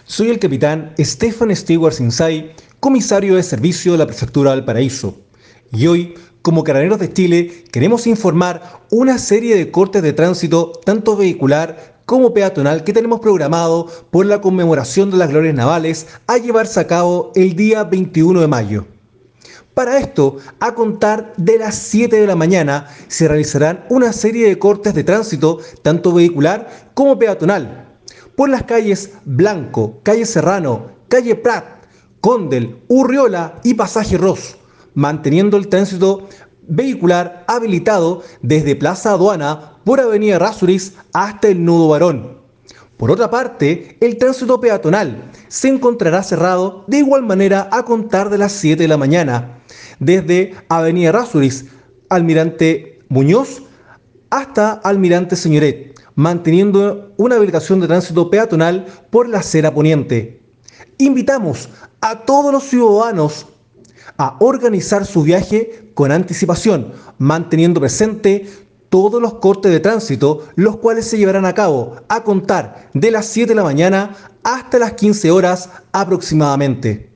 Soy el capitán Stephen Stewart Sinsay, comisario de servicio de la Prefectura de Valparaíso. Y hoy, como Carabineros de Chile, queremos informar una serie de cortes de tránsito, tanto vehicular como peatonal, que tenemos programado por la conmemoración de las glorias navales a llevarse a cabo el día 21 de mayo. Para esto, a contar de las 7 de la mañana, se realizarán una serie de cortes de tránsito, tanto vehicular como peatonal, por las calles Blanco, calle Serrano, calle Prat, Condel, Urriola y Pasaje Ross, manteniendo el tránsito vehicular habilitado desde Plaza Aduana por Avenida Errázuriz hasta el Nudo Barón. Por otra parte, el tránsito peatonal se encontrará cerrado de igual manera a contar de las 7 de la mañana, desde Avenida Errázuriz, Almirante Muñoz, hasta Almirante Señoret, manteniendo una habilitación de tránsito peatonal por la acera poniente. Invitamos a todos los ciudadanos a organizar su viaje con anticipación, manteniendo presente todos los cortes de tránsito, los cuales se llevarán a cabo a contar de las 7 de la mañana hasta las 15 horas aproximadamente.